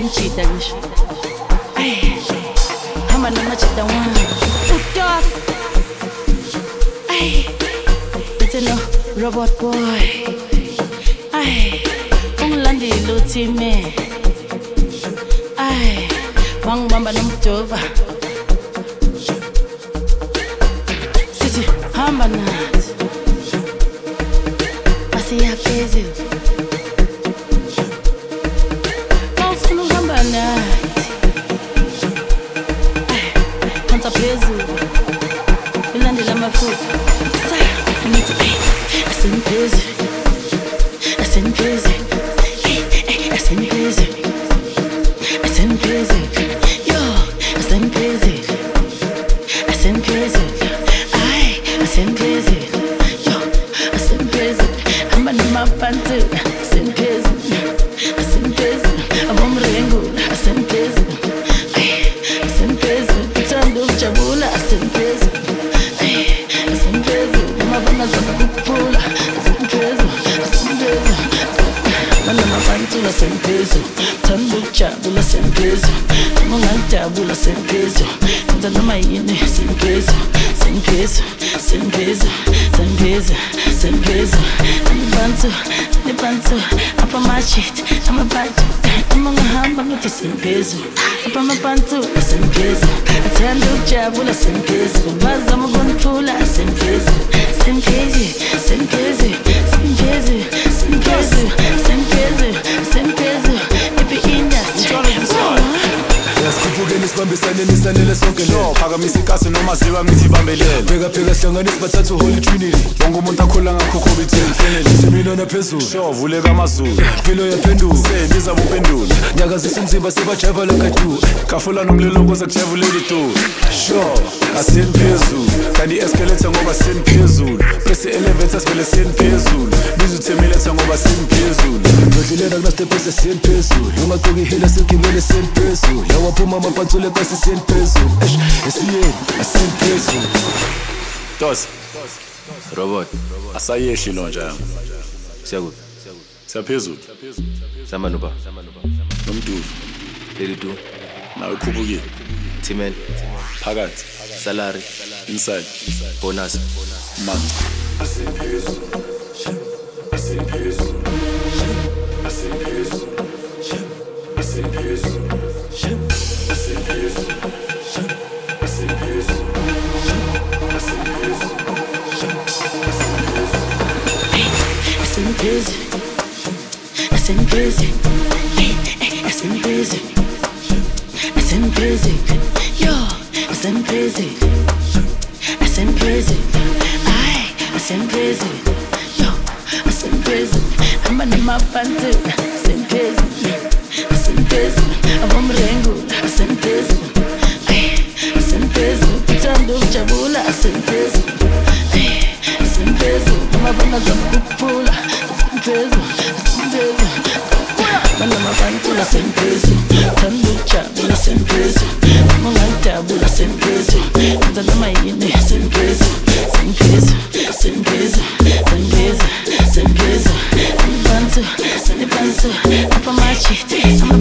sengijida ngisho ay hamba namajida wami utos ay it's no robot boy ay ungilandile uthi me ay wangibamba nomjova sithi hamba nathi asiya phezulu awufuna ukuhamba nathi phansi phezulu ilandela amafutha nithi asengiphezulu asengiphezulu asengiphezulu asengiphezulu yo asengiphezulu asengiphezulu ay asengiphezulu yo asengiphezulu hamba namaphansi asengiphezulu asengiphezulu abomrengu asengiphezulu ay asengiphezulu uthanda ukujabula asengiphezulu ay asengiphezulu amabona zama ukuphula asengiphezulu asengiphezulu manamaphansi asengiphezulu uthanda ukujabula asengiphezulu ungangijabula asengiphezulu enza noma yini asengiphezulu asengiphezulu asengiphezulu asengiphezulu asengiphezulu Nipansu, apa machit, ama baju, ama ngahamba ngithi asengiphezulu, apa mapantu asengiphezulu, athanda ukujabula asengiphezulu, bazama ukungiphula asengiphezulu, asengiphezulu, asengiphezulu, asengiphezulu, asengiphezulu, asengiphezulu, asengiphezulu, happy industry. Sikhuphuke sibambisane nisanele sonke lo phakamisa ikasi noma ziwa ngithi bambelele pheka sihlanganisa bathathu holy trinity wonke umuntu akhola ngakho covid family semina naphezulu sho vuleka amazulu impilo yaphendula sendiza buphendula nyakazisa umzimba sebajava lakadu kafula nomlilo koze kujavulela itu sho asengiphezulu kanti escalator ngoba sengiphezulu bese elevator sivele sengiphezulu bizuthemeletha ngoba sengiphezulu ngidlilela kuna step sengiphezulu noma qoki hila segibele sengiphezulu yawaphuma amapatsule kasi sengiphezulu esiyeni asengiphezulu Dos Robot asayeshi lo njalo Siyakuphi siyaphezulu Samanuba nomdudu leli tu nawe khupukile Timen phakathi salary inside bonus man asengiphezulu asengiphezulu asengiphezulu asengiphezulu asengiphezulu asengiphezulu asengiphezulu yo asengiphezulu asengiphezulu ay asengiphezulu yo asengiphezulu hamba namaphansi asengiphezulu asengiphezulu abomrengu asengiphezulu ay asengiphezulu uthanda ukujabula asengiphezulu ay asengiphezulu amabona zama ukuphula asengiphezulu asengiphezulu manamaphansi asengiphezulu uthanda ukujabula asengiphezulu ungangijabula asengiphezulu enza noma yini asengiphezulu asengiphezulu asengiphezulu asengiphezulu asengiphezulu nipansu apa machit ama